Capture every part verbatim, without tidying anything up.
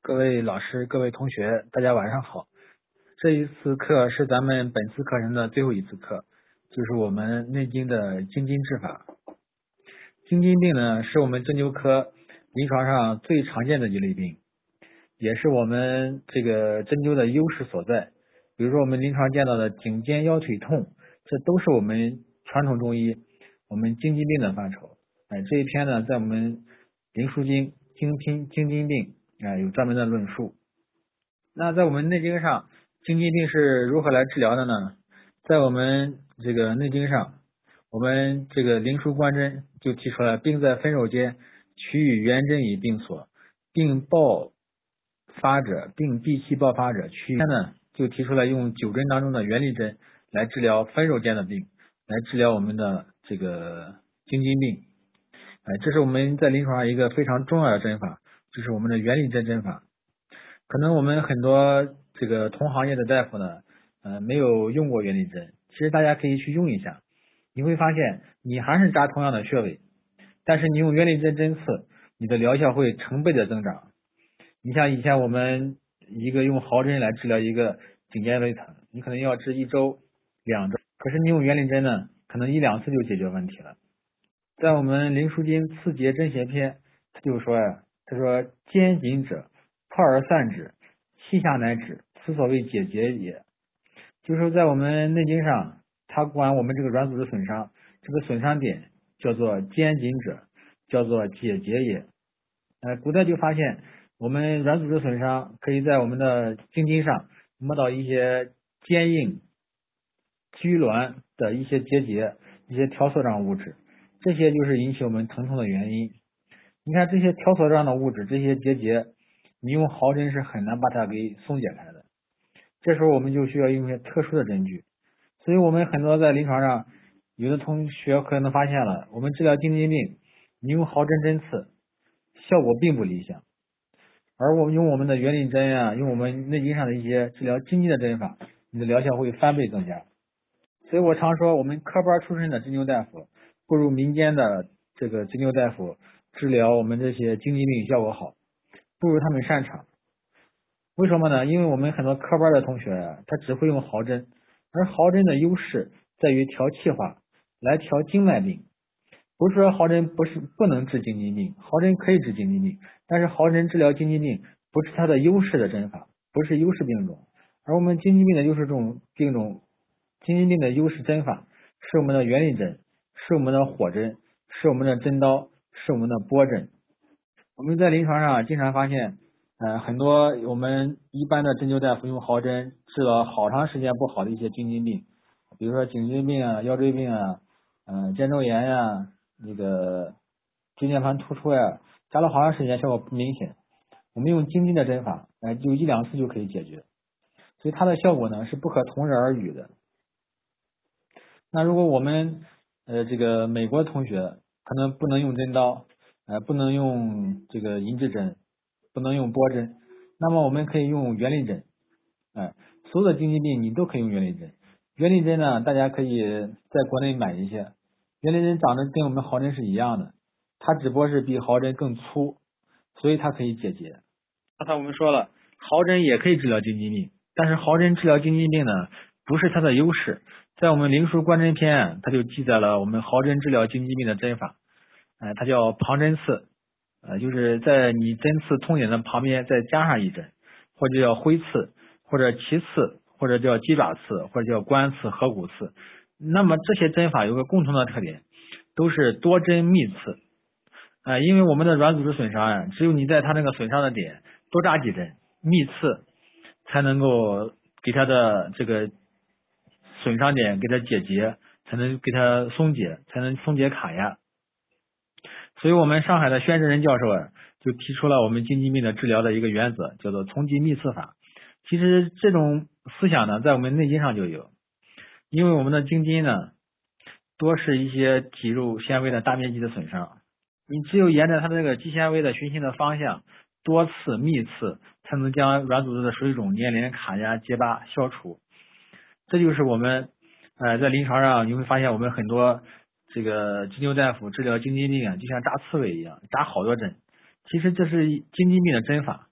各位老师、各位同学，大家晚上好。这一次课是咱们本次课程的最后一次课，就是我们内经的经筋治法。经筋病呢，是我们针灸科临床上最常见的一类病，也是我们这个针灸的优势所在。比如说我们临床见到的颈肩腰腿痛，这都是我们传统中医我们经筋病的范畴。哎，这一篇呢，在我们《灵枢经·经拼经筋病》哎有专门的论述。那在我们内经上，经筋病是如何来治疗的呢？在我们这个内经上，我们这个灵枢观针就提出了病在分肉间，取与元针以病所，病爆发者，病闭气爆发者，取呢就提出来用九针当中的元力针来治疗分肉间的病，来治疗我们的这个经筋病。哎，这是我们在临床上一个非常重要的针法，就是我们的元力针针法。可能我们很多这个同行业的大夫呢，呃，没有用过元力针，其实大家可以去用一下，你会发现你还是扎同样的穴位，但是你用元力针针刺，你的疗效会成倍的增长。你像以前我们一个用毫针来治疗一个颈肩微疼，你可能要治一周、两周，可是你用元力针呢，可能一两次就解决问题了。在我们《灵枢经·刺节针邪篇》，他就说呀，他说肩紧者，泡而散之，气下乃止，此所谓解结也。就是说在我们内经上，他管我们这个软组织损伤，这个损伤点叫做肩紧者，叫做解结也。呃，古代就发现我们软组织损伤可以在我们的经筋上摸到一些坚硬、拘挛的一些结节、一些条索状物质，这些就是引起我们疼痛的原因。你看这些条索状的物质，这些结节，你用毫针是很难把它给松解开的。这时候我们就需要用一些特殊的针具。所以我们很多在临床上，有的同学可能发现了，我们治疗经筋病，你用毫针针刺，效果并不理想。而我们用我们的元力针啊，用我们内经上的一些治疗经筋的针法，你的疗效会翻倍增加。所以我常说，我们科班出身的针灸大夫，不如民间的这个针灸大夫治疗我们这些经筋病效果好，不如他们擅长。为什么呢？因为我们很多科班的同学啊，他只会用毫针，而毫针的优势在于调气化，来调经脉病。不是说毫针不是不能治经筋病，毫针可以治经筋病，但是毫针治疗经筋病不是它的优势的针法，不是优势病种。而我们经筋病的优势种病种，经筋病的优势针法是我们的元力针，是我们的火针，是我们的针刀，是我们的拨针。我们在临床上经常发现，呃，很多我们一般的针灸大夫用毫针治了好长时间不好的一些经筋病，比如说颈椎病啊、腰椎病啊、嗯、呃、肩周炎呀、啊、那个椎间盘突出呀，扎了好长时间效果不明显。我们用经筋的针法，哎、呃，就一两次就可以解决，所以它的效果呢是不可同日而语的。那如果我们呃这个美国同学可能不能用针刀，呃不能用这个银质针，不能用拨针，那么我们可以用元力针。哎，所有的经筋病你都可以用元力针。元力针呢，大家可以在国内买一些。元力针长得跟我们毫针是一样的，它只不过是比毫针更粗，所以它可以解结。刚才我们说了，毫针也可以治疗经筋病，但是毫针治疗经筋病呢，不是它的优势。在我们灵枢观针篇，它就记载了我们毫针治疗经筋病的针法，呃，它叫旁针刺，呃，就是在你针刺痛点的旁边再加上一针，或者叫挥刺，或者旗刺，或者叫鸡爪刺，或者叫关刺、合谷刺。那么这些针法有个共同的特点，都是多针密刺。呃，因为我们的软组织损伤啊，只有你在它那个损伤的点多扎几针，密刺，才能够给它的这个损伤点给它解结，才能给它松解，才能松解卡压。所以我们上海的宣志仁教授啊，就提出了我们经筋病的治疗的一个原则，叫做从肌密刺法。其实这种思想呢，在我们内经上就有，因为我们的经筋呢，多是一些体肉纤维的大面积的损伤，你只有沿着它这个肌纤维的循行的方向，多刺密刺，才能将软组织的水肿、粘连、卡压、结疤消除。这就是我们呃在临床上你会发现，我们很多这个针灸大夫治疗经筋病啊，就像扎刺猬一样，扎好多针。其实这是经筋病的针法，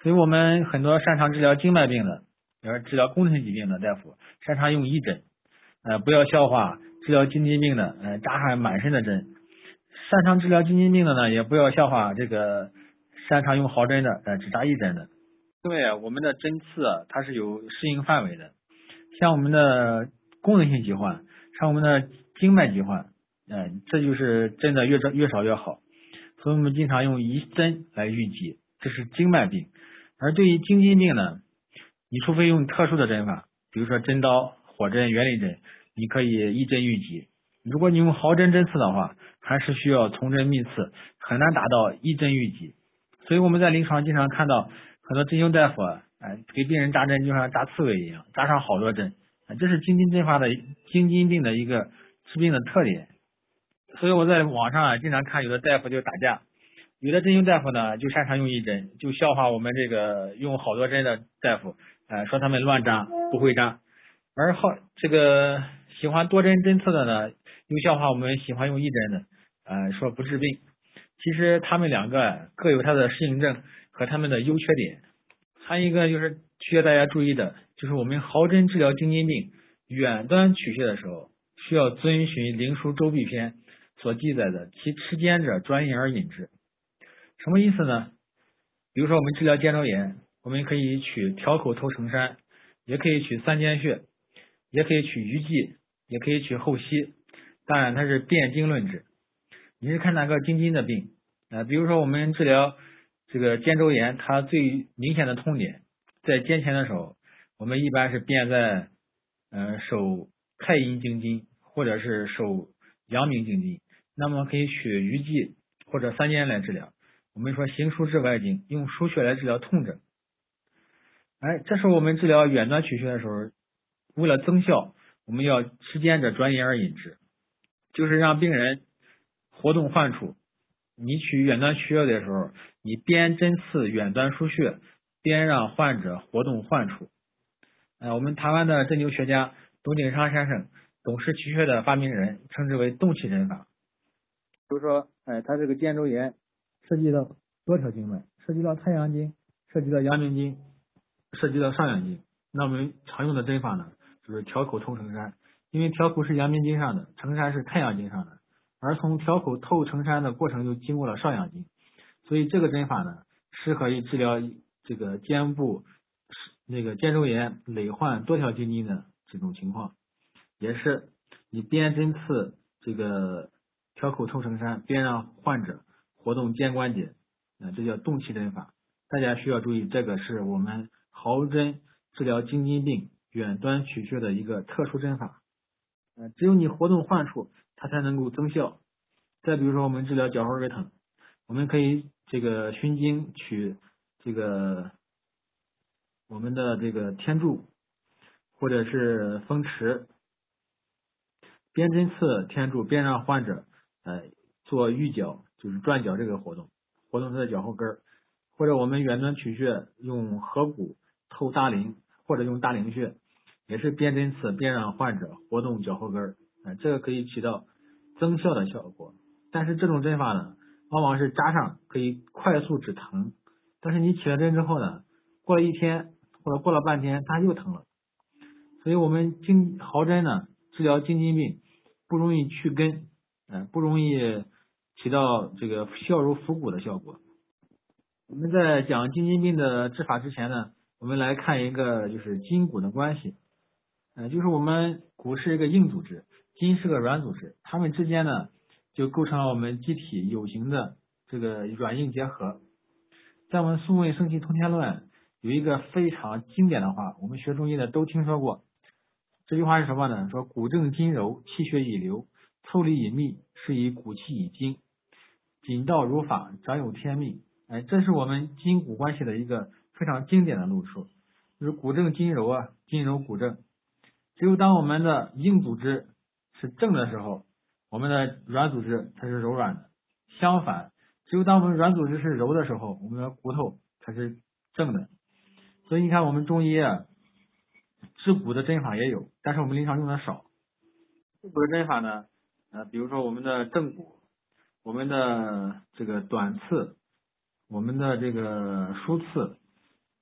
所以我们很多擅长治疗经脉病的，而治疗功能性疾病的大夫，擅长用一针，呃，不要笑话治疗经筋病的，呃，扎上满身的针。擅长治疗经筋病的呢，也不要笑话这个擅长用毫针的，呃，只扎一针的。因为啊，我们的针刺啊，它是有适应范围的。像我们的功能性疾患，像我们的经脉疾患，呃，这就是针的越少越少越好。所以我们经常用一针来预疾，这是经脉病。而对于经筋病呢，你除非用特殊的针法，比如说针刀、火针、圆理针，你可以一针预疾。如果你用毫针针刺的话，还是需要从针密刺，很难达到一针预疾。所以我们在临床经常看到很多针灸大夫啊，哎，给病人扎针就像扎刺猬一样，扎上好多针，这是经筋针法的经筋病的一个治病的特点。所以我在网上啊经常看有的大夫就打架，有的针灸大夫呢就擅长用一针，就笑话我们这个用好多针的大夫，呃，说他们乱扎不会扎，而好这个喜欢多针针刺的呢，又笑话我们喜欢用一针的，呃，说不治病。其实他们两个各有它的适应症和他们的优缺点。还有一个就是需要大家注意的，就是我们毫针治疗经筋病远端取穴的时候，需要遵循《灵枢·周必篇》所记载的其持坚者专引而引之。什么意思呢？比如说我们治疗肩周炎，我们可以取调口透承山，也可以取三间穴，也可以取鱼际，也可以取后溪。当然它是辨经论治。你是看哪个经筋的病？呃，比如说我们治疗这个肩周炎，它最明显的痛点在肩前的时候，我们一般是辨在呃手太阴经筋或者是手阳明经筋，那么可以取鱼际或者三间来治疗。我们说行输治外经，用输血来治疗痛症。哎，这时候我们治疗远端取穴的时候，为了增效，我们要持坚者专引而引之，就是让病人活动患处。你取远端取穴的时候，你边针刺远端输血，边让患者活动患处。呃，我们台湾的针灸学家董景昌先生，董氏取穴的发明人，称之为动气针法。比如说，哎，他这个肩周炎涉及到多条经脉，涉及到太阳经，涉及到阳明经，涉及到上阳经。那我们常用的针法呢，就是调口透承山，因为调口是阳明经上的，承山是太阳经上的。而从调口透承山的过程就经过了上阳经，所以这个针法呢，适合于治疗这个肩部那个肩周炎累患多条经筋的这种情况，也是你边针刺这个调口透承山，边让患者活动肩关节，啊、呃，这叫动气针法。大家需要注意，这个是我们毫针治疗经筋病远端取穴的一个特殊针法。呃，只有你活动患处，它才能够增效。再比如说我们治疗脚后跟疼，我们可以这个循经取这个我们的这个天柱或者是风池，边针刺天柱，边让患者呃做预脚，就是转脚这个活动，活动他的脚后跟。或者我们远端取穴用合谷透大陵，或者用大陵穴，也是边针刺边让患者活动脚后跟儿，呃，这个可以起到增效的效果。但是这种针法呢，往往是扎上可以快速止疼，但是你起了针之后呢，过了一天或者过了半天，它又疼了。所以我们经毫针呢治疗经筋病不容易去根，呃，不容易起到这个效如伏骨的效果。我们在讲经筋病的治法之前呢，我们来看一个就是筋骨的关系。呃，就是我们骨是一个硬组织，筋是个软组织，它们之间呢就构成了我们机体有形的这个软硬结合。在我们《素问·生气通天论》有一个非常经典的话，我们学中医的都听说过。这句话是什么呢？说骨正筋柔，气血已流，腠理已密，是以骨气已精，筋道如法，长有天命。哎，这是我们筋骨关系的一个非常经典的路数，就是骨正筋柔啊，筋柔骨正。只有当我们的硬组织是正的时候，我们的软组织才是柔软的。相反，只有当我们软组织是柔的时候，我们的骨头才是正的。所以你看，我们中医啊，治骨的针法也有，但是我们临床用的少。治骨的针法呢，呃，比如说我们的正骨，我们的这个短刺，我们的这个疏刺，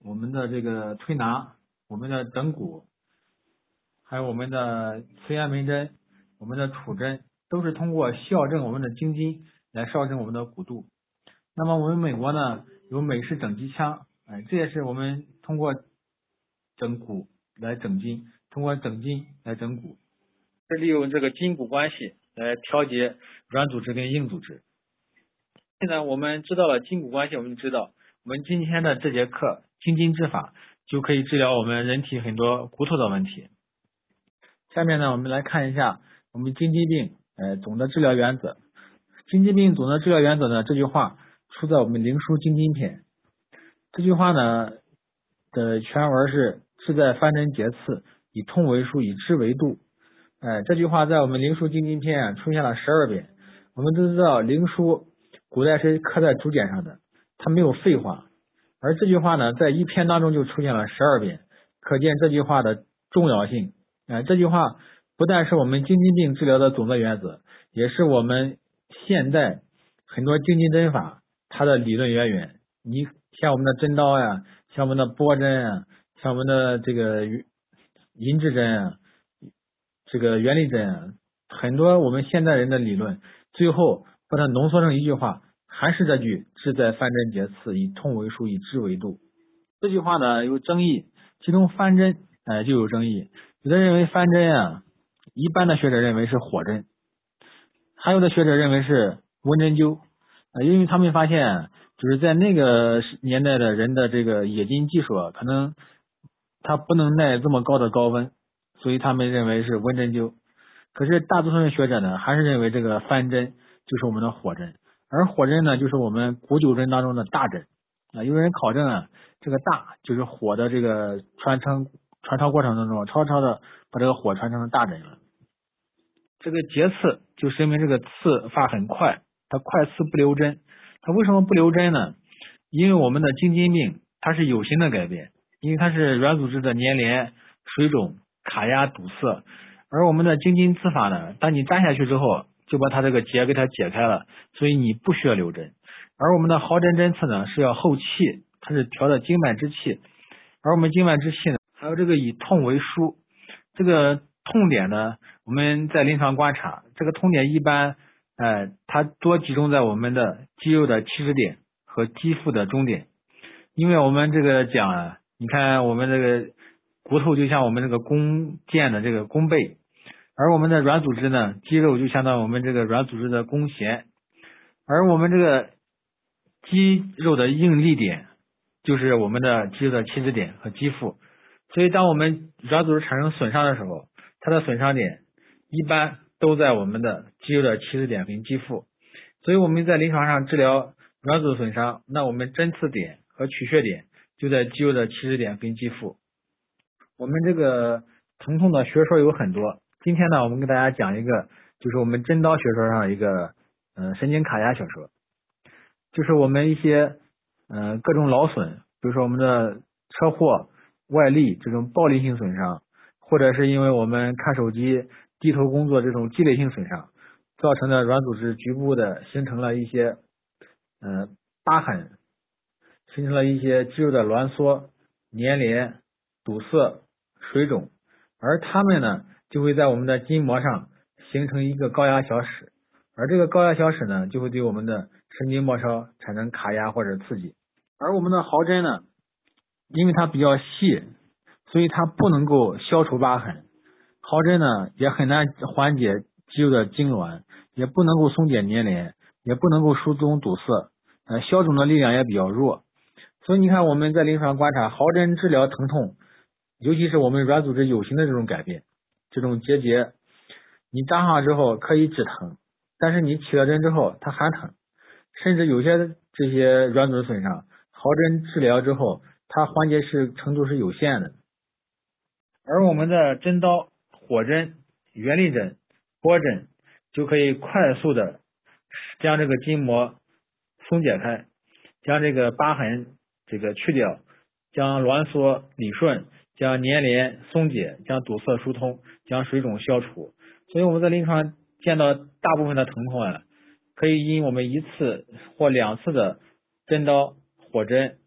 我们的这个推拿、我们的整骨，还有我们的磁源门针、我们的杵针，都是通过校正我们的经筋来校正我们的骨度。那么我们美国呢有美式整肌枪，哎，这也是我们通过整骨来整筋，通过整筋来整骨，是利用这个筋骨关系来调节软组织跟硬组织。现在我们知道了筋骨关系，我们就知道我们今天的这节课经筋治法就可以治疗我们人体很多骨头的问题。下面呢，我们来看一下我们经筋病呃总的治疗原则。经筋病总的治疗原则呢，这句话出在我们灵枢经筋篇。这句话呢的全文是志在翻针结刺，以痛为术，以治为度。哎，这句话在我们灵枢经筋篇啊出现了十二遍。我们都知道灵枢古代是刻在竹简上的，它没有废话，而这句话呢在一篇当中就出现了十二遍，可见这句话的重要性。哎，这句话不但是我们经筋病治疗的总的原则，也是我们现代很多经筋针法它的理论渊源。你像我们的针刀呀，像我们的拨针啊，像我们的这个银质针啊，这个原理针啊，很多我们现代人的理论，最后把它浓缩成一句话，还是这句志在翻针结刺，以痛为术，以治为度。这句话呢有争议，其中翻针哎就有争议。有的认为翻针啊，一般的学者认为是火针，还有的学者认为是温针灸，呃，因为他们发现就是在那个年代的人的这个冶金技术啊，可能他不能耐这么高的高温，所以他们认为是温针灸。可是大多数的学者呢，还是认为这个翻针就是我们的火针，而火针呢，就是我们古九针当中的大针啊。有人考证啊，这个大就是火的这个传承传烧过程当中，超超的把这个火传成了大针了。这个结刺就说明这个刺发很快，它快刺不留针。它为什么不留针呢？因为我们的经筋病它是有形的改变，因为它是软组织的粘连、水肿、卡压、堵塞。而我们的经筋刺法呢，当你扎下去之后，就把它这个结给它解开了，所以你不需要留针。而我们的毫针针刺呢，是要后气，它是调的经脉之气。而我们经脉之气呢，还有这个以痛为枢，这个痛点呢，我们在临床观察，这个痛点一般，呃，它多集中在我们的肌肉的起始点和肌腹的中点。因为我们这个讲啊，你看我们这个骨头就像我们这个弓箭的这个弓背，而我们的软组织呢，肌肉就相当于我们这个软组织的弓弦，而我们这个肌肉的应力点就是我们的肌肉的起始点和肌腹。所以当我们软组织产生损伤的时候，它的损伤点一般都在我们的肌肉的起始点跟肌腹。所以我们在临床上治疗软组织损伤，那我们针刺点和取穴点就在肌肉的起始点跟肌腹。我们这个疼痛的学说有很多，今天呢我们给大家讲一个，就是我们针刀学说上一个呃神经卡压学说，就是我们一些呃各种劳损，比如说我们的车祸、外力这种暴力性损伤，或者是因为我们看手机、低头工作这种积累性损伤，造成的软组织局部的形成了一些呃疤痕，形成了一些肌肉的挛缩、粘连、堵塞、水肿，而它们呢就会在我们的筋膜上形成一个高压小矢，而这个高压小矢呢就会对我们的神经末梢产生卡压或者刺激。而我们的毫针呢，因为它比较细，所以它不能够消除疤痕，毫针呢也很难缓解肌肉的痉挛，也不能够松解粘连，也不能够疏通堵塞，呃，消肿的力量也比较弱。所以你看我们在临床观察，毫针治疗疼痛，尤其是我们软组织有形的这种改变，这种结节，你扎上之后可以止疼，但是你起了针之后它还疼，甚至有些这些软组织损伤，毫针治疗之后它缓解是程度是有限的。而我们的针刀、火针、原力针、拨针就可以快速的将这个筋膜松解开，将这个疤痕这个去掉，将挛缩理顺，将粘连松解，将堵塞疏通，将水肿消除。所以我们在临床见到大部分的疼痛啊，可以因我们一次或两次的针刀、火针、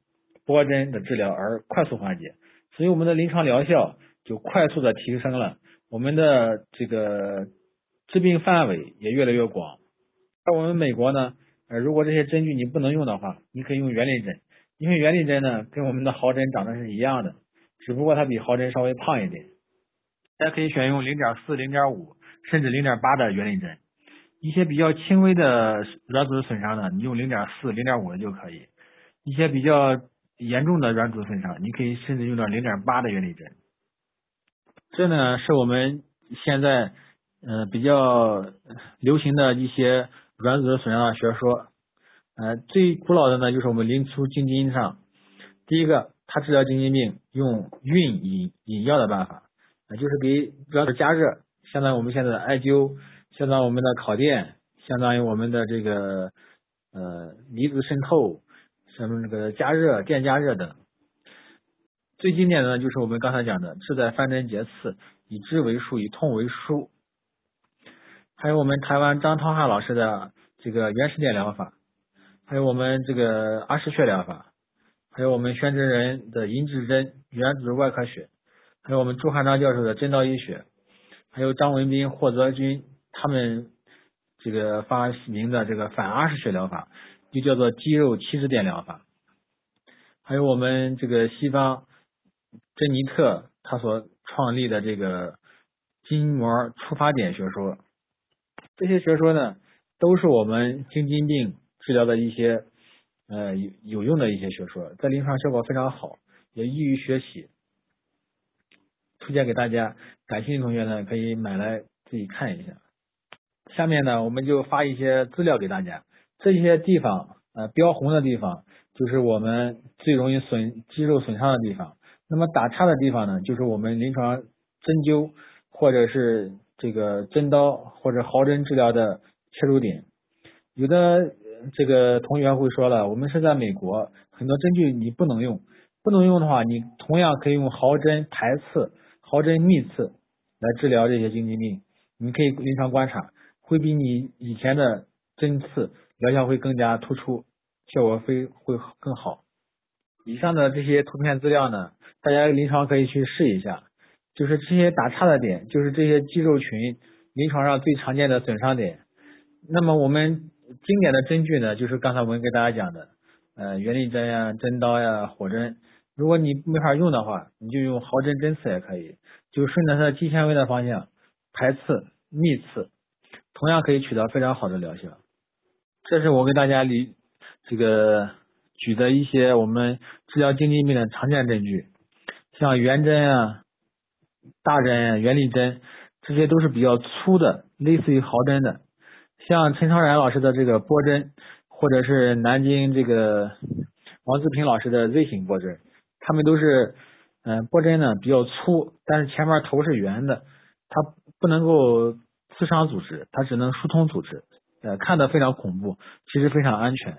拨针的治疗而快速缓解，所以我们的临床疗效就快速的提升了，我们的这个治病范围也越来越广。而我们美国呢，呃，如果这些针具你不能用的话，你可以用圆粒针，因为圆粒针呢跟我们的毫针长得是一样的，只不过它比毫针稍微胖一点。大家可以选用 零点四、零点五 甚至 零点八 的圆粒针。一些比较轻微的软组织损伤呢，你用 零点四、零点五 的就可以。一些比较严重的软组织损伤，你可以甚至用到 零点八 的圆粒针。这呢是我们现在呃比较流行的一些软组织损伤的学说。呃，最古老的呢就是我们灵枢经筋上，第一个，它治疗经筋病用运引引药的办法，呃，就是给软组织加热，相当于我们现在的艾灸，相当于我们的烤电，相当于我们的这个呃离子渗透，什么那个加热、电加热等。最经典的呢就是我们刚才讲的志在翻针结刺，以知为术，以痛为枢。还有我们台湾张涛汉老师的这个原始点疗法，还有我们这个阿是穴疗法，还有我们宣之人的银质针原子外科学，还有我们朱汉章教授的针刀医学，还有张文斌、霍泽军他们这个发明的这个反阿是穴疗法，又叫做肌肉七质点疗法，还有我们这个西方珍妮特他所创立的这个筋膜触发点学说。这些学说呢，都是我们经筋病治疗的一些呃有有用的一些学说，在临床效果非常好，也易于学习，推荐给大家。感兴趣的同学呢，可以买来自己看一下。下面呢，我们就发一些资料给大家。这些地方呃标红的地方，就是我们最容易损肌肉损伤的地方。那么打叉的地方呢，就是我们临床针灸或者是这个针刀或者毫针治疗的切入点。有的这个同学会说了，我们是在美国，很多针具你不能用，不能用的话，你同样可以用毫针排刺、毫针密刺来治疗这些经筋病。你可以临床观察，会比你以前的针刺疗效会更加突出，效果会会更好。以上的这些图片资料呢，大家临床可以去试一下。就是这些打叉的点，就是这些肌肉群临床上最常见的损伤点。那么我们经典的针具呢，就是刚才我们给大家讲的，呃，圆粒针呀、针刀呀、火针。如果你没法用的话，你就用毫针针刺也可以，就顺着它的肌纤维的方向排刺、密刺，同样可以取得非常好的疗效。这是我给大家理这个举的一些我们治疗经筋病的常见针具，像圆针啊、大针啊、圆粒针，这些都是比较粗的，类似于毫针的。像陈超然老师的这个拨针，或者是南京这个王自平老师的 Z 型拨针，他们都是嗯、呃、拨针呢比较粗，但是前面头是圆的，它不能够刺伤组织，它只能疏通组织，呃看得非常恐怖，其实非常安全。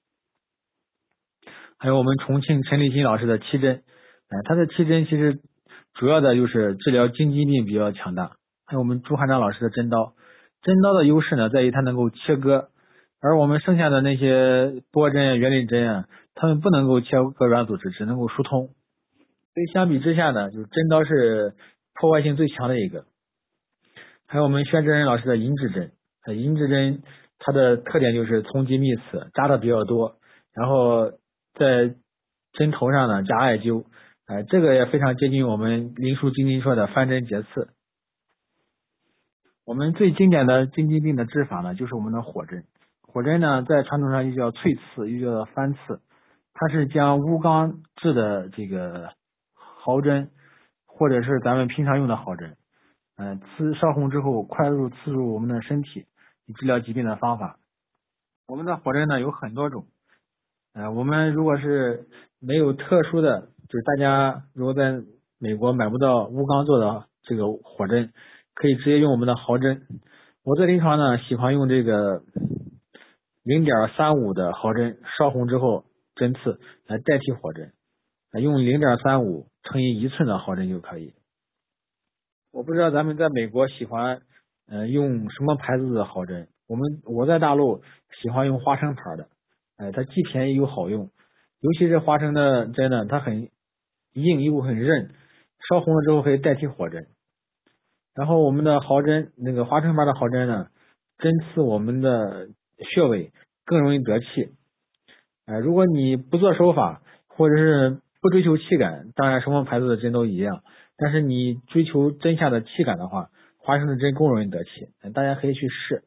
还有我们重庆陈立新老师的七针，呃他的七针其实主要的就是治疗经筋病比较强大。还有我们朱汉章老师的针刀，针刀的优势呢在于它能够切割，而我们剩下的那些拨针啊、圆粒针啊，它们不能够切割软组织，只能够疏通。所以相比之下呢，就是针刀是破坏性最强的一个。还有我们宣之仁老师的银质针，呃银质针它的特点就是从肌密刺，扎的比较多，然后在针头上呢加艾灸，呃这个也非常接近我们灵枢经筋说的翻针结刺。我们最经典的经筋病的治法呢，就是我们的火针。火针呢，在传统上又叫淬刺，又叫翻刺。它是将钨钢制的这个毫针，或者是咱们平常用的毫针，嗯、呃，刺烧红之后，快速刺入我们的身体，以治疗疾病的方法。我们的火针呢有很多种，呃，我们如果是没有特殊的，就是大家如果在美国买不到钨钢做的这个火针，可以直接用我们的毫针。我在临床呢喜欢用这个 零点三五 的毫针，烧红之后针刺来代替火针，用 零点三五 乘以一寸的毫针就可以。我不知道咱们在美国喜欢呃用什么牌子的毫针，我们我在大陆喜欢用花生牌的，呃它既便宜又好用， 尤其是花生的针呢，它很硬又很韧，烧红了之后可以代替火针。然后我们的毫针，那个花生牌的毫针呢，针刺我们的穴位更容易得气。呃，如果你不做手法，或者是不追求气感，当然什么牌子的针都一样，但是你追求针下的气感的话，花生的针更容易得气。大家可以去试。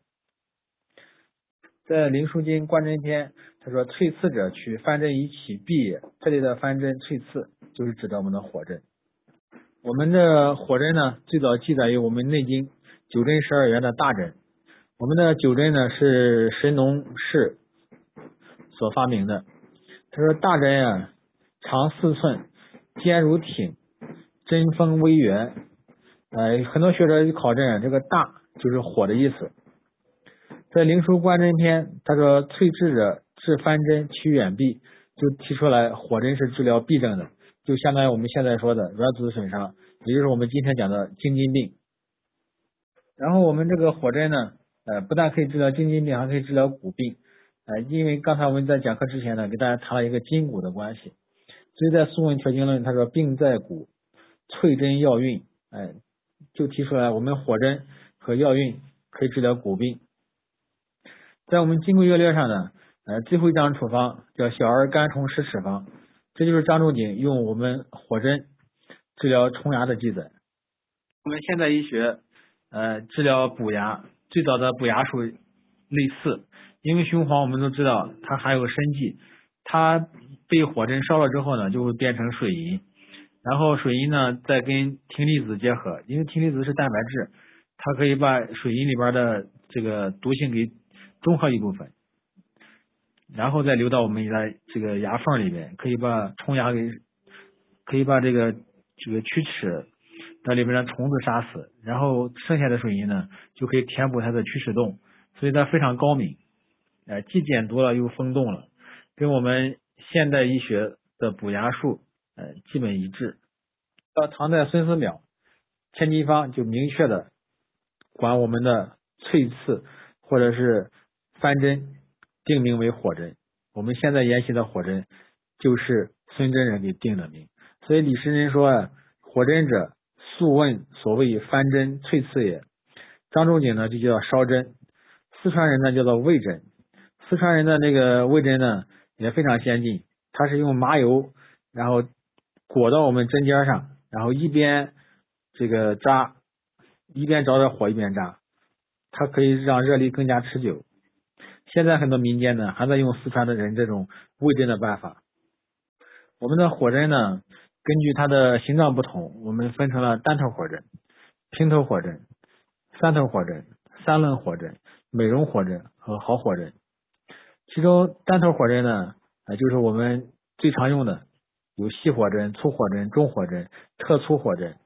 在《灵枢经·观针篇》，他说淬刺者，取翻针以起闭也。这里的翻针淬刺就是指的我们的火针。我们的火针呢，最早记载于我们《内经》九针十二元的大针。我们的九针呢是神农氏所发明的。他说大针啊，长四寸，尖如挺，针锋微圆。呃，很多学者考证，这个大就是火的意思。在《灵枢·观针篇》，他说淬刺者，治翻针，取远闭，就提出来火针是治疗痹症的，就相当于我们现在说的软组织损伤，也就是我们今天讲的京津病。然后我们这个火针呢，呃，不但可以治疗京津病，还可以治疗骨病。呃，因为刚才我们在讲课之前呢，给大家谈了一个筋骨的关系，所以在《素问·调经论》他说病在骨，淬针药运，哎，就提出来我们火针和药运可以治疗骨病。在我们金匮要略上呢，呃，最后一张处方叫小儿干虫十尺方，这就是张仲景用我们火针治疗虫牙的记载。我们现代医学呃治疗补牙，最早的补牙术类似，因为雄黄我们都知道它含有砷剂，它被火针烧了之后呢，就会变成水银，然后水银呢再跟葶离子结合，因为葶离子是蛋白质，它可以把水银里边的这个毒性给中和一部分，然后再流到我们的这个牙缝里面，可以把虫牙给，可以把这个这个龋齿的里面的虫子杀死，然后剩下的水银呢就可以填补它的龋齿洞，所以它非常高明，呃，既减毒了又封冻了，跟我们现代医学的补牙术呃基本一致。到唐代孙思邈千金方就明确的管我们的淬刺或者是翻针定名为火针，我们现在研习的火针就是孙真人给定的名。所以李时珍说啊，火针者，素问所谓翻针淬刺也。张仲景呢就叫烧针，四川人呢叫做魏针。四川人的那个魏针呢也非常先进，它是用麻油然后裹到我们针尖上，然后一边这个扎，一边着着火一边扎，它可以让热力更加持久。现在很多民间呢还在用四川的人这种魏针的办法。我们的火针呢，根据它的形状不同，我们分成了单头火针、平头火针、三头火针、三棱火针、美容火针和毫火针。其中单头火针呢，呃，就是我们最常用的，有细火针、粗火针、中火针、特粗火针。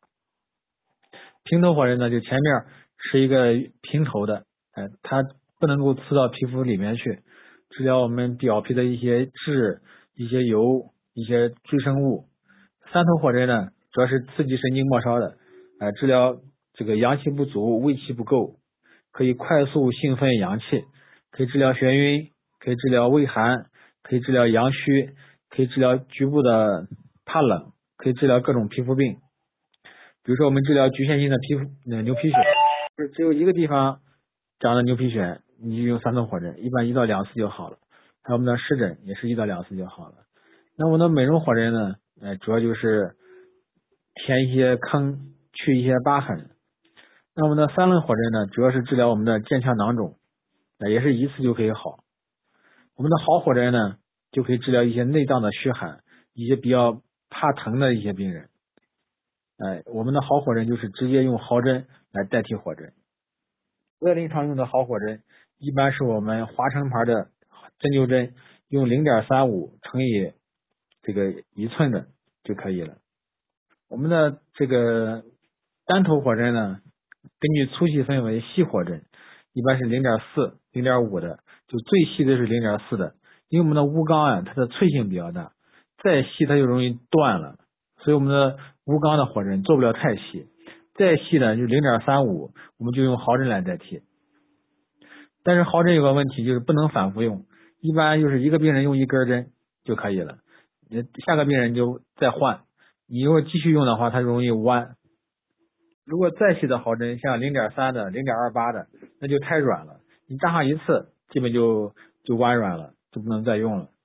平头火针呢，就前面是一个平头的，呃，它不能够刺到皮肤里面去，治疗我们表皮的一些痣、一些油、一些赘生物。三头火针呢，主要是刺激神经末梢的，呃，治疗这个阳气不足、胃气不够，可以快速兴奋阳气，可以治疗眩晕，可以治疗畏寒，可以治疗阳虚，可以治疗局部的怕冷，可以治疗各种皮肤病。比如说我们治疗局限性的皮肤呃牛皮癣，只只有一个地方长的牛皮癣，你就用三头火针，一般一到两次就好了。还有我们的湿疹也是一到两次就好了。那我们的美容火针呢，呃，主要就是填一些坑，去一些疤痕。那我们的三棱火针呢，主要是治疗我们的腱鞘囊肿，呃，也是一次就可以好。我们的毫火针呢，就可以治疗一些内脏的虚寒，一些比较怕疼的一些病人。哎，我们的毫火针就是直接用毫针来代替火针。在临床用的毫火针，一般是我们华城牌的针灸针，用 零点三五 乘以这个一寸的就可以了。我们的这个单头火针呢，根据粗细分为细火针，一般是 零点四、零点五 的，就最细的是 零点四 的，因为我们的钨钢啊，它的脆性比较大，再细它就容易断了，所以我们的钨钢的火针做不了太细，再细的就 零点三五， 我们就用毫针来代替。但是毫针有个问题，就是不能反复用，一般就是一个病人用一根针， 就可以了。你下个病人就再换，你如果继续用的话，它容易弯。如果再细的毫针，像零点三的、零点二八的，那就太软了，你扎上一次，基本就就弯软了，就不能再用了。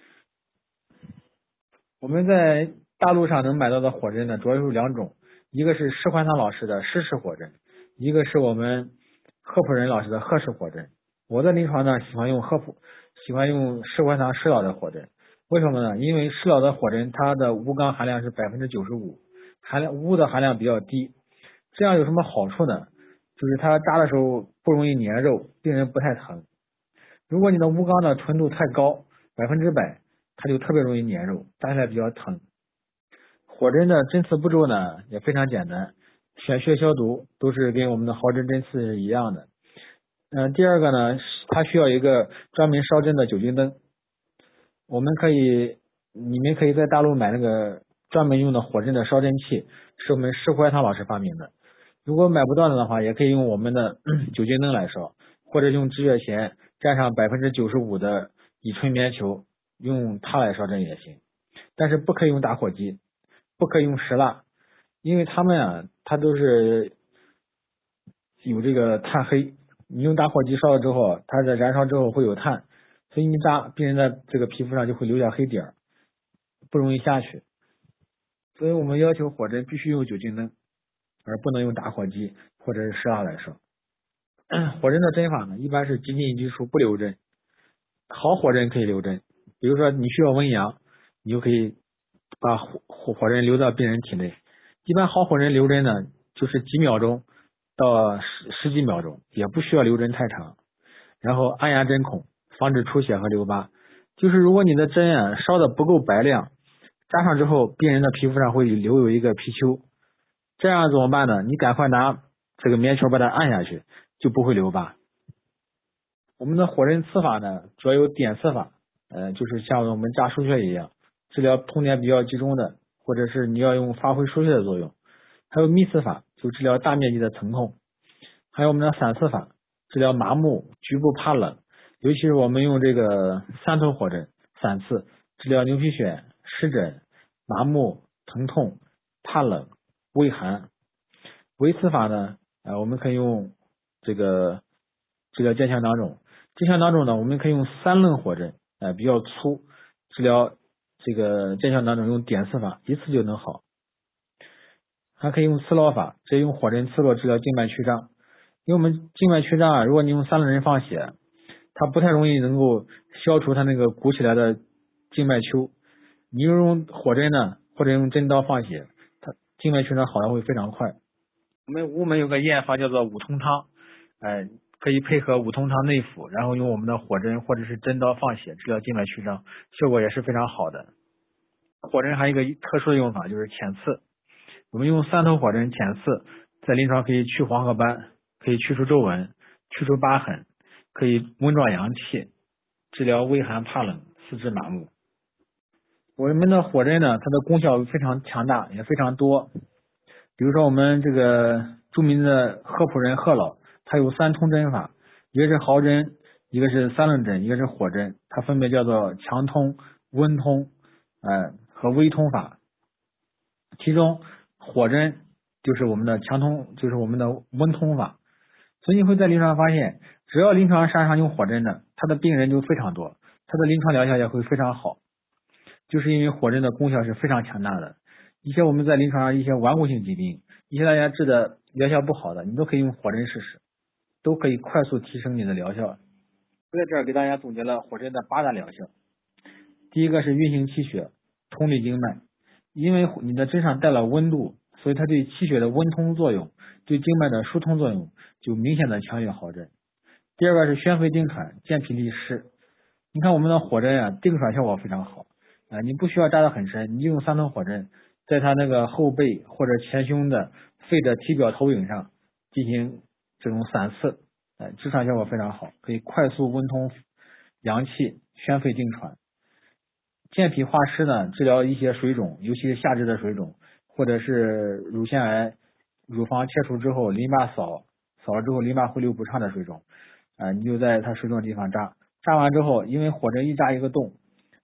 我们在大陆上能买到的火针呢，主要有两种，一个是施怀堂老师的施氏火针，一个是我们贺普仁老师的贺氏火针。我在临床呢喜欢用贺普，喜欢用施怀堂施老的火针。为什么呢？因为施老的火针它的钨钢含量是百分之九十五，含量钨的含量比较低。这样有什么好处呢？就是它扎的时候不容易粘肉，病人不太疼。如果你的钨钢的纯度太高，百分之百，它就特别容易粘肉，扎起来比较疼。火针的针刺步骤呢也非常简单，选穴消毒都是跟我们的毫针针刺是一样的。嗯、呃，第二个呢，它需要一个专门烧针的酒精灯。我们可以，你们可以在大陆买那个专门用的火针的烧针器，是我们施怀堂老师发明的。如果买不到的话，也可以用我们的酒精灯来烧，或者用止血钳蘸上百分之九十五的乙醇棉球，用它来烧针也行。但是不可以用打火机，不可以用石蜡，因为它们啊，它都是有这个炭黑。你用打火机烧了之后，它在燃烧之后会有炭，所以你扎病人的这个皮肤上就会留下黑点儿，不容易下去。所以我们要求火针必须用酒精灯，而不能用打火机或者是石蜡来烧。火针的针法呢，一般是几进几出不留针。好火针可以留针，比如说你需要温阳，你就可以把火火火针留到病人体内。一般好火针留针呢，就是几秒钟到十十几秒钟，也不需要留针太长。然后按压针孔，防止出血和留疤。就是如果你的针啊烧的不够白亮，扎上之后病人的皮肤上会留有一个皮丘，这样怎么办呢？你赶快拿这个棉球把它按下去，就不会留疤。我们的火针刺法呢，主要有点刺法，呃，就是像我们扎输血一样，治疗痛点比较集中的，或者是你要用发挥输血的作用。还有密刺法，就治疗大面积的疼痛。还有我们的散刺法，治疗麻木、局部怕冷，尤其是我们用这个三头火针散刺，治疗牛皮癣、湿疹、麻木、疼痛、怕冷、畏寒。微刺法呢，呃，我们可以用这个治疗腱鞘囊肿。腱鞘囊肿呢，我们可以用三棱火针，呃，比较粗，治疗这个腱鞘囊肿用点刺法，一次就能好。还可以用刺络法，直接用火针刺络治疗静脉曲张。因为我们静脉曲张啊，如果你用三棱针放血，它不太容易能够消除它那个鼓起来的静脉丘。你用火针呢，或者用针刀放血，它静脉曲张好的会非常快。我们屋门有个验方叫做五通汤，哎、呃，可以配合五通汤内服，然后用我们的火针或者是针刀放血治疗静脉曲张，效果也是非常好的。火针还有一个特殊的用法，就是浅刺。我们用三头火针浅刺，在临床可以去黄褐斑，可以去除皱纹，去除疤痕，可以温壮阳气，治疗畏寒怕冷、四肢麻木。我们的火针呢，它的功效非常强大，也非常多。比如说我们这个著名的贺普仁贺老，他有三通针法，一个是毫针，一个是三棱针，一个是火针，它分别叫做强通、温通，呃和微通法。其中火针就是我们的强通，就是我们的温通法。所以你会在临床发现，只要临床山上用火针的，他的病人就非常多，他的临床疗效也会非常好，就是因为火针的功效是非常强大的。一些我们在临床上一些顽固性疾病，一些大家治的疗效不好的，你都可以用火针试试，都可以快速提升你的疗效。在这儿给大家总结了火针的八大疗效。第一个是运行气血，通利经脉，因为你的针上带了温度，所以它对气血的温通作用，对经脉的疏通作用就明显的强于毫针。第二个是宣肺定喘，健脾利湿。你看我们的火针啊，定喘效果非常好啊、呃，你不需要扎得很深，你用三头火针，在它那个后背或者前胸的肺的体表投影上进行这种散刺，呃，治喘效果非常好，可以快速温通阳气，宣肺定喘。健脾化湿呢，治疗一些水肿，尤其是下肢的水肿，或者是乳腺癌，乳房切除之后淋巴扫扫了之后淋巴回流不畅的水肿，啊、呃，你就在它水肿的地方扎，扎完之后，因为火针一扎一个洞，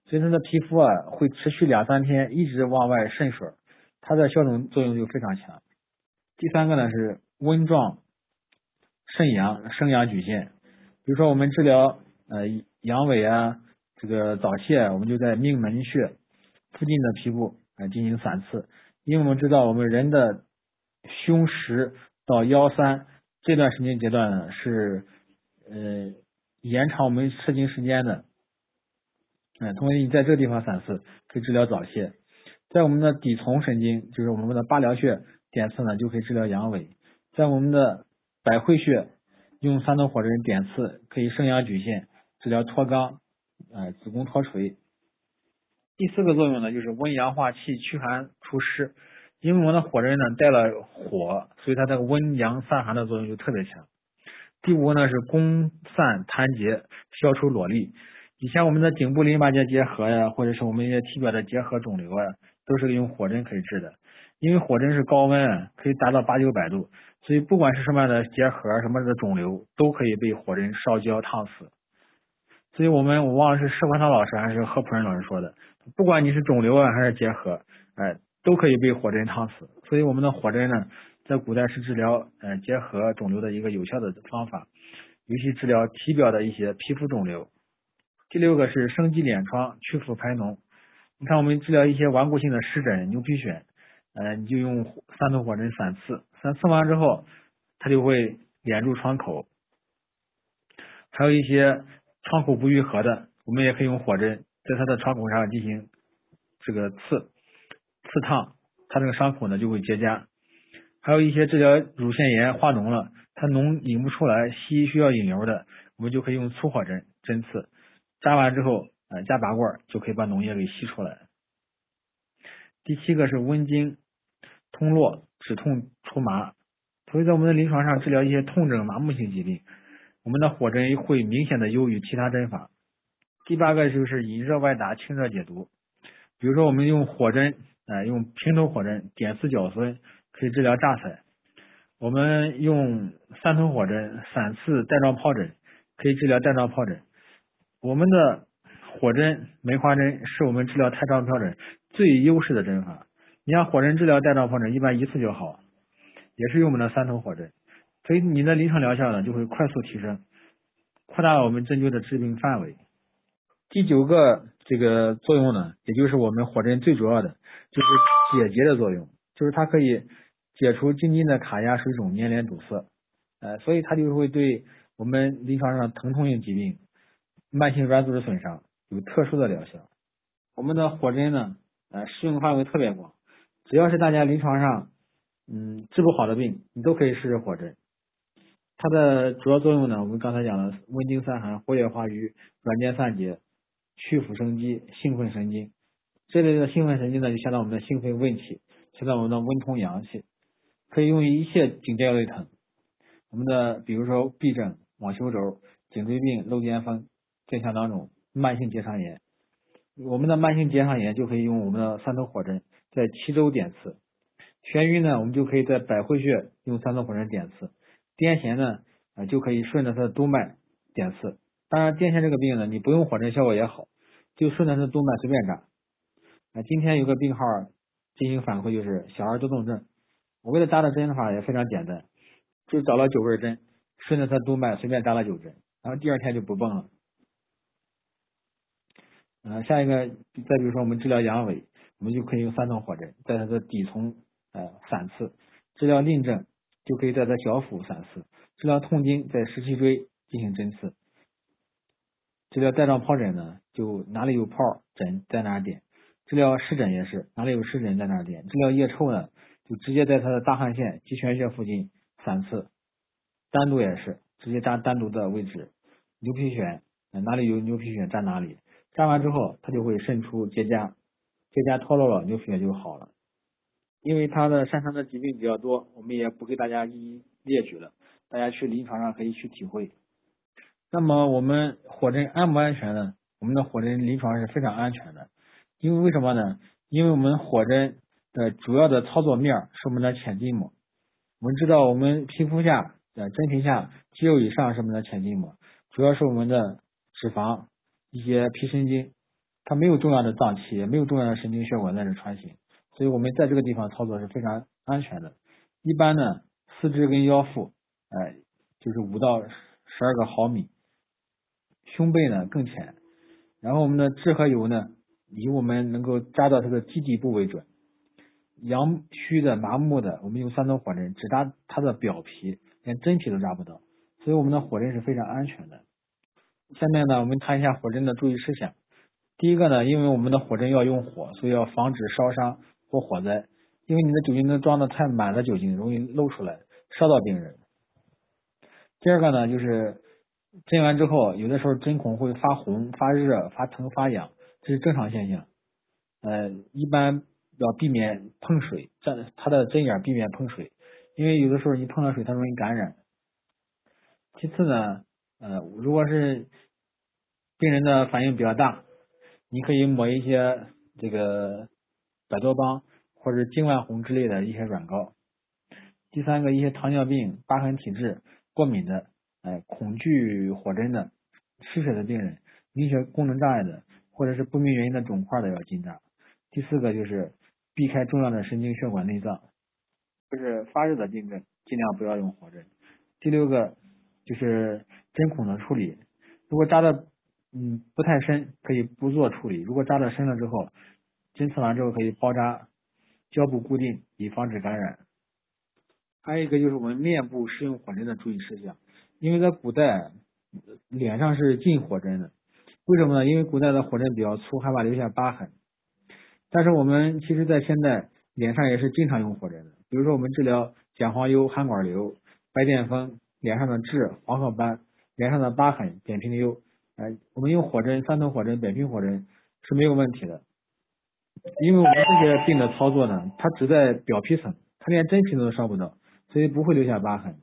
所以它的皮肤啊会持续两三天一直往外渗水，它的消肿作用就非常强。第三个呢是温壮肾阳，生阳举陷。比如说我们治疗呃阳痿啊，这个早泄，我们就在命门穴附近的皮部呃进行散刺，因为我们知道我们人的胸十到腰三这段时间阶段呢是呃延长我们射精时间的，嗯、呃，同时你在这个地方散刺可以治疗早泄。在我们的底从神经，就是我们的八髎穴点刺呢，就可以治疗阳痿。在我们的百会穴用三头火针点刺，可以生阳举陷，治疗脱肛、呃子宫脱垂。第四个作用呢，就是温阳化气、驱寒除湿。因为我们的火针呢带了火，所以它这个温阳散寒的作用就特别强。第五个呢是攻散痰结，消除裸粒。以前我们的颈部淋巴结结核呀，或者是我们一些体表的结核肿瘤啊，都是用火针可以治的。因为火针是高温，可以达到八九百度，所以不管是什么样的结核、什么的肿瘤，都可以被火针烧焦烫死。所以我们我忘了是施华涛老师还是贺普仁老师说的，不管你是肿瘤啊还是结核，哎，都可以被火针烫死。所以我们的火针呢，在古代是治疗呃结核肿瘤的一个有效的方法，尤其治疗体表的一些皮肤肿瘤。第六个是生肌敛疮、祛腐排脓。你看我们治疗一些顽固性的湿疹、牛皮癣，呃，你就用三头火针散刺，散刺完之后，它就会敛住创口。还有一些创口不愈合的，我们也可以用火针在它的创口上进行这个刺刺烫，它这个伤口呢就会结痂。还有一些治疗乳腺炎化脓了，它脓引不出来，西医需要引流的，我们就可以用粗火针针刺，扎完之后呃加拔罐就可以把脓液给吸出来。第七个是温经通络，止痛除麻。所以在我们的临床上治疗一些痛症麻木性疾病，我们的火针会明显的优于其他针法。第八个就是引热外达，清热解毒。比如说我们用火针，呃，用平头火针点刺角栓，可以治疗炸腮。我们用三头火针散刺带状疱疹，可以治疗带状疱疹。我们的火针梅花针是我们治疗带状疱疹最优势的针法。你像火针治疗带状疱疹，一般一次就好，也是用我们的三头火针，所以你的临床疗效呢就会快速提升，扩大了我们针灸的治病范围。第九个这个作用呢，也就是我们火针最主要的，就是解结的作用，就是它可以解除经筋的卡压、水肿、粘连、堵塞，呃，所以它就会对我们临床上疼痛性疾病、慢性软组织损伤有特殊的疗效。我们的火针呢，呃，适用范围特别广，只要是大家临床上嗯治不好的病，你都可以试试火针。它的主要作用呢，我们刚才讲了，温经散寒、活血化瘀、软坚散结、祛腐生肌、兴奋神经。这类的兴奋神经呢，就相当于我们的兴奋问气，相当于我们的温通阳气，可以用于一切颈椎类疼。我们的比如说痹症、网球肘、颈椎病、漏尖风、腱腔囊肿、慢性结肠炎。我们的慢性结肠炎就可以用我们的三头火针在七周点刺。眩晕呢，我们就可以在百会穴用三头火针点刺。癫痫呢，呃，就可以顺着它的督脉点刺。当然，癫痫这个病呢，你不用火针效果也好，就顺着它的督脉随便扎。啊、呃，今天有个病号进行反馈，就是小儿多动症。我给他扎的针法也非常简单，就找了九根针，顺着他督脉随便扎了九针，然后第二天就不蹦了。呃，下一个，再比如说我们治疗阳痿，我们就可以用三头火针在它的底从呃散刺；治疗淋症就可以在它小腹散刺；治疗痛经在十七椎进行针刺；治疗带状疱疹呢，就哪里有泡疹在哪儿点；治疗湿疹也是哪里有湿疹在哪儿点；治疗腋臭呢，就直接在它的大汗腺、极泉穴附近散刺；单独也是直接扎单独的位置；牛皮癣，呃哪里有牛皮癣扎哪里。扎完之后，它就会渗出结痂，结痂脱落了，牛皮癣就好了。因为它的擅长的疾病比较多，我们也不给大家一一列举了，大家去临床上可以去体会。那么我们火针安不安全呢？我们的火针临床是非常安全的，因为为什么呢？因为我们火针的主要的操作面是我们的浅筋膜。我们知道我们皮肤下、呃真皮下、肌肉以上是我们的浅筋膜，主要是我们的脂肪、一些皮神经， 它没有重要的脏器，也没有重要的神经血管在这穿行，所以我们在这个地方操作是非常安全的。一般呢，四肢跟腰腹，哎，就是五到十二个毫米，胸背呢更浅。然后我们的治和油呢，以我们能够扎到它的基底部为准。阳虚的、麻木的，我们用三通火针只扎它的表皮，连真皮都扎不到，所以我们的火针是非常安全的。下面呢，我们谈一下火针的注意事项。第一个呢，因为我们的火针要用火，所以要防止烧伤或火灾。因为你的酒精灯装的太满了，酒精容易漏出来，烧到病人。第二个呢，就是针完之后，有的时候针孔会发红、发热、发疼、发痒，这是正常现象。呃，一般要避免碰水，这它的针眼避免碰水，因为有的时候你碰到水，它容易感染。其次呢，呃，如果是病人的反应比较大，你可以抹一些这个百多邦或者精万红之类的一些软膏。第三个，一些糖尿病、疤痕体质、过敏的，哎，恐惧火针的、失血的病人、凝血功能障碍的，或者是不明原因的肿块的要禁扎。第四个就是避开重要的神经血管内脏，就是发热的病症尽量不要用火针。第六个就是针孔的处理，如果扎的嗯不太深，可以不做处理；如果扎的深了之后，针刺完之后可以包扎，胶布固定，以防止感染。还有一个就是我们面部施用火针的注意事项，因为在古代脸上是禁火针的，为什么呢？因为古代的火针比较粗，害怕留下疤痕。但是我们其实在现在脸上也是经常用火针的，比如说我们治疗甲黄疣、汗管瘤、白癜风、脸上的痣、黄褐斑、脸上的疤痕、扁平疣，呃，我们用火针、三通火针、扁平火针是没有问题的，因为我们这些病的操作呢，它只在表皮层，它连真皮都烧不到，所以不会留下疤痕。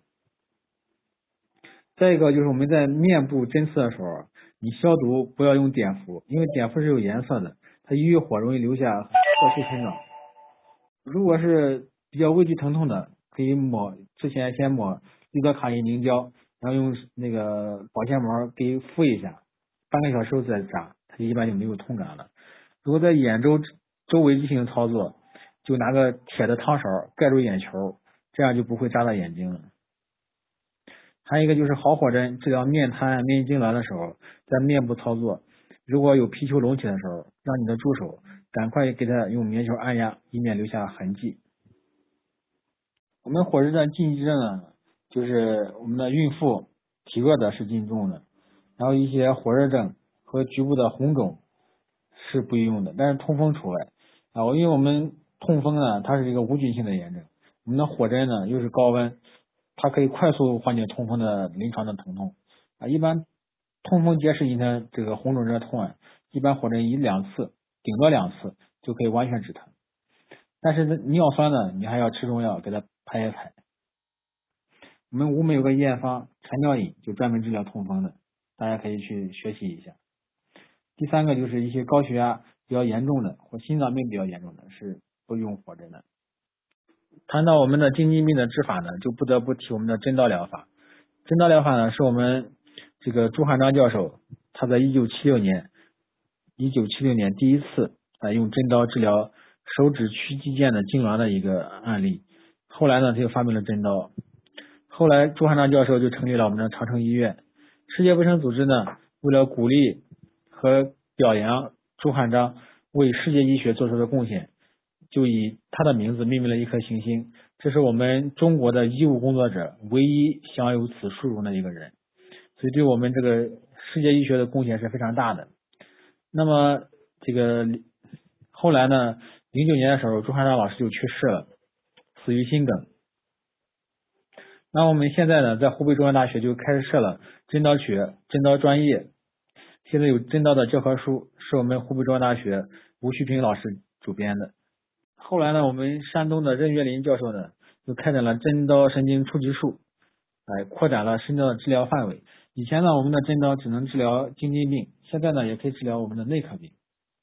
再一个就是我们在面部针刺的时候，你消毒不要用碘伏，因为碘伏是有颜色的，它一遇火容易留下色素沉长。如果是比较畏惧疼痛的，可以抹之前先抹利多卡因凝胶，然后用那个保鲜膜给敷一下，半个小时后再扎，它一般就没有痛感了。如果在眼周周围进行操作，就拿个铁的汤勺盖住眼球，这样就不会扎到眼睛了。还有一个就是好火针治疗面瘫、面痉挛的时候，在面部操作，如果有皮球隆起的时候，让你的助手赶快给他用棉球按压，以免留下痕迹。我们火针的禁忌症呢，就是我们的孕妇、体弱的是禁重的，然后一些火热症和局部的红肿是不宜用的，但是痛风除外啊。因为我们痛风呢，它是一个无菌性的炎症，我们的火针呢又是高温，它可以快速缓解痛风的临床的疼痛啊。一般痛风结石引起的这个红肿热痛啊，一般火针一两次，顶多两次就可以完全止疼。但是尿酸呢，你还要吃中药给它排一排。我们吴门有个验方蝉尿饮，就专门治疗痛风的，大家可以去学习一下。第三个就是一些高血压比较严重的或心脏病比较严重的，是不用火针的。谈到我们的经筋病的治法呢，就不得不提我们的针刀疗法。针刀疗法呢，是我们这个朱汉章教授他在一九七六年一九七六年第一次啊用针刀治疗手指屈肌腱的痉挛的一个案例。后来呢，他就发明了针刀。后来朱汉章教授就成立了我们的长城医院。世界卫生组织呢，为了鼓励和表扬朱汉章为世界医学做出的贡献，就以他的名字命名了一颗行星。这是我们中国的医务工作者唯一享有此殊荣的一个人，所以对我们这个世界医学的贡献是非常大的。那么这个后来呢，零九年的时候，朱汉章老师就去世了，死于心梗。那我们现在呢，在湖北中央大学就开始设了针刀学、针刀专业，现在有针刀的教科书，是我们湖北中央大学吴旭平老师主编的。后来呢，我们山东的任岳霖教授呢，就开展了针刀神经初级术，哎，扩展了针刀的治疗范围。以前呢，我们的针刀只能治疗经筋病，现在呢，也可以治疗我们的内科病。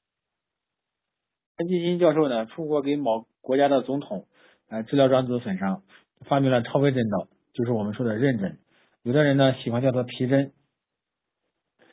陈进新教授呢，出国给某国家的总统，呃，治疗软组织损伤，发明了超微针刀，就是我们说的刃针。有的人呢喜欢叫它皮针。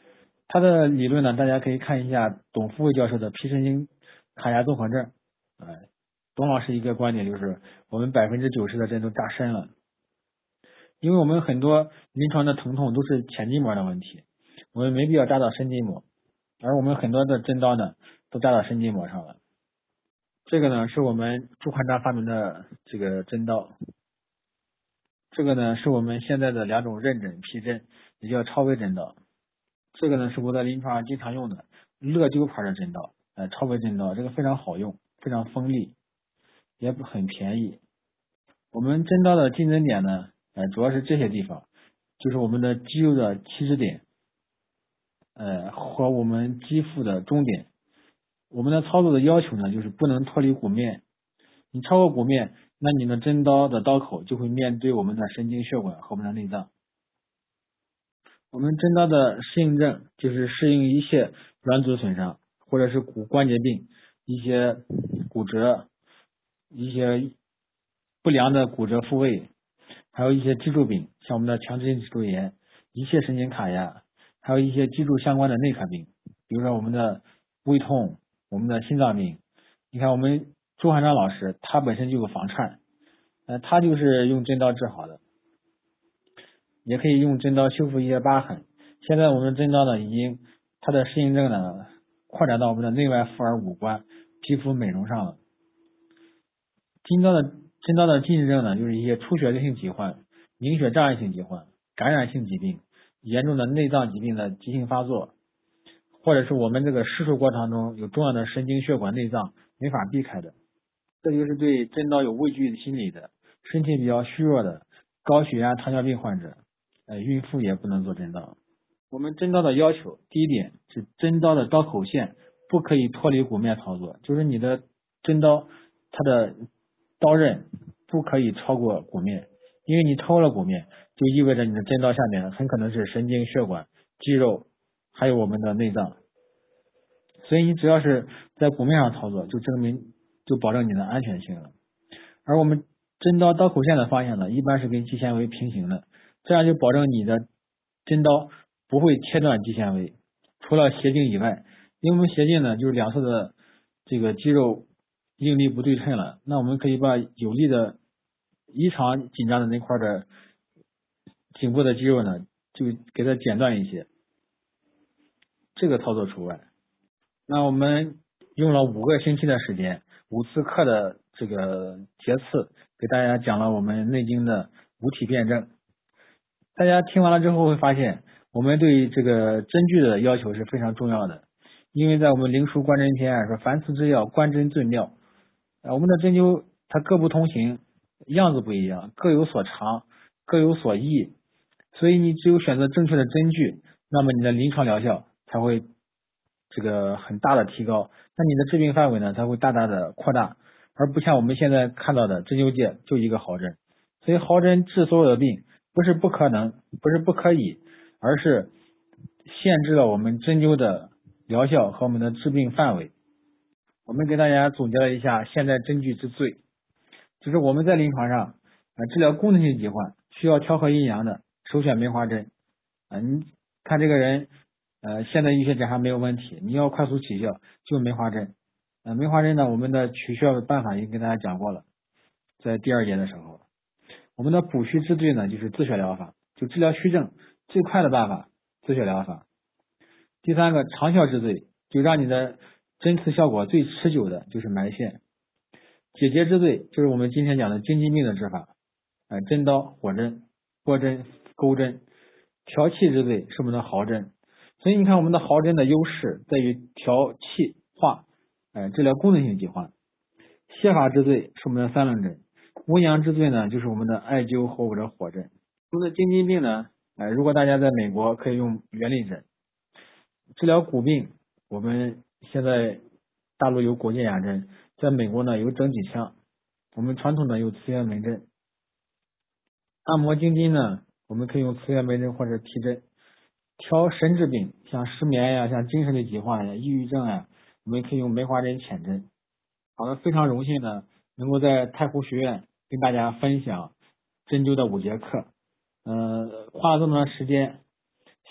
它的理论呢，大家可以看一下董富卫教授的皮神经卡压综合症。哎，董老师一个观点就是，我们百分之九十的针都扎深了，因为我们很多临床的疼痛都是前筋膜的问题，我们没必要扎到深筋膜，而我们很多的针刀呢都扎到深筋膜上了。这个呢是我们朱焕章发明的这个针刀，这个呢是我们现在的两种刃诊皮针，也叫超微针刀。这个呢是我在临床上经常用的乐灸牌的针刀，呃，超微针刀，这个非常好用，非常锋利，也不很便宜。我们针刀的竞争点呢，呃，主要是这些地方，就是我们的肌肉的起始点，呃，和我们肌肤的终点。我们的操作的要求呢，就是不能脱离骨面，你超过骨面，那你的针刀的刀口就会面对我们的神经血管和我们的内脏。我们针刀的适应症就是适应一切软组损伤，或者是骨关节病、一些骨折、一些不良的骨折复位，还有一些脊柱病，像我们的强直性脊柱炎、一切神经卡压，还有一些脊柱相关的内科病，比如说我们的胃痛、我们的心脏病。你看我们朱焕章老师，他本身就有房颤，呃，他就是用针刀治好的。也可以用针刀修复一些疤痕。现在我们针刀呢，已经它的适应症呢扩展到我们的内外妇儿五官、皮肤美容上了。针刀的针刀的禁止症呢，就是一些出血性疾患、凝血障碍性疾患、感染性疾病、严重的内脏疾病的急性发作，或者是我们这个施术过程中有重要的神经血管内脏没法避开的。这就是对针刀有畏惧心理的、身体比较虚弱的、高血压、糖尿病患者。呃，孕妇也不能做针刀。我们针刀的要求，第一点是针刀的刀口线不可以脱离骨面操作，就是你的针刀它的刀刃不可以超过骨面，因为你超过了骨面，就意味着你的针刀下面很可能是神经血管、肌肉，还有我们的内脏，所以你只要是在骨面上操作，就证明就保证你的安全性了。而我们针刀刀口线的方向呢，一般是跟肌纤维平行的。这样就保证你的针刀不会切断肌纤维，除了斜颈以外，因为我们斜颈呢就是两侧的这个肌肉应力不对称了，那我们可以把有力的异常紧张的那块的颈部的肌肉呢就给它剪断一些，这个操作除外。那我们用了五个星期的时间，五次课的这个节次，给大家讲了我们内经的五体辩证。大家听完了之后会发现，我们对这个针具的要求是非常重要的，因为在我们灵枢观针篇说，凡此之要，观针最妙。呃，我们的针灸它各不同形，样子不一样，各有所长，各有所异，所以你只有选择正确的针具，那么你的临床疗效才会这个很大的提高，那你的治病范围呢才会大大的扩大，而不像我们现在看到的针灸界就一个毫针，所以毫针治所有的病。不是不可能，不是不可以，而是限制了我们针灸的疗效和我们的治病范围。我们给大家总结了一下现在针具之最，就是我们在临床上呃治疗功能性疾患需要调和阴阳的，首选梅花针。啊，你看这个人呃现在医学检查没有问题，你要快速起效就梅花针。呃梅花针呢，我们的取效的办法已经跟大家讲过了，在第二节的时候。我们的补虚治罪呢，就是自血疗法，就治疗虚症最快的办法，自血疗法。第三个长效治罪，就让你的针刺效果最持久的，就是埋线。解结治罪，就是我们今天讲的经筋病的治法，呃，针刀、火针、拨针、钩针。调气治罪是我们的毫针，所以你看我们的毫针的优势在于调气化，呃，治疗功能性疾患。泻法治罪是我们的三棱针。温阳之最呢，就是我们的艾灸或者火针。我们的经筋病呢，呃，如果大家在美国可以用原理针治疗骨病，我们现在大陆有国健雅针，在美国呢有整脊枪，我们传统的有磁源门针。按摩经筋呢，我们可以用磁源门针或者提针。调神志病，像失眠呀、像精神类疾患呀、抑郁症呀，我们可以用梅花针浅针。好的，非常荣幸呢，能够在太湖学院跟大家分享针灸的五节课，呃，花了这么长时间，希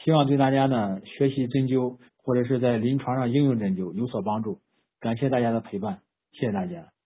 希望对大家呢学习针灸或者是在临床上应用针灸有所帮助。感谢大家的陪伴，谢谢大家。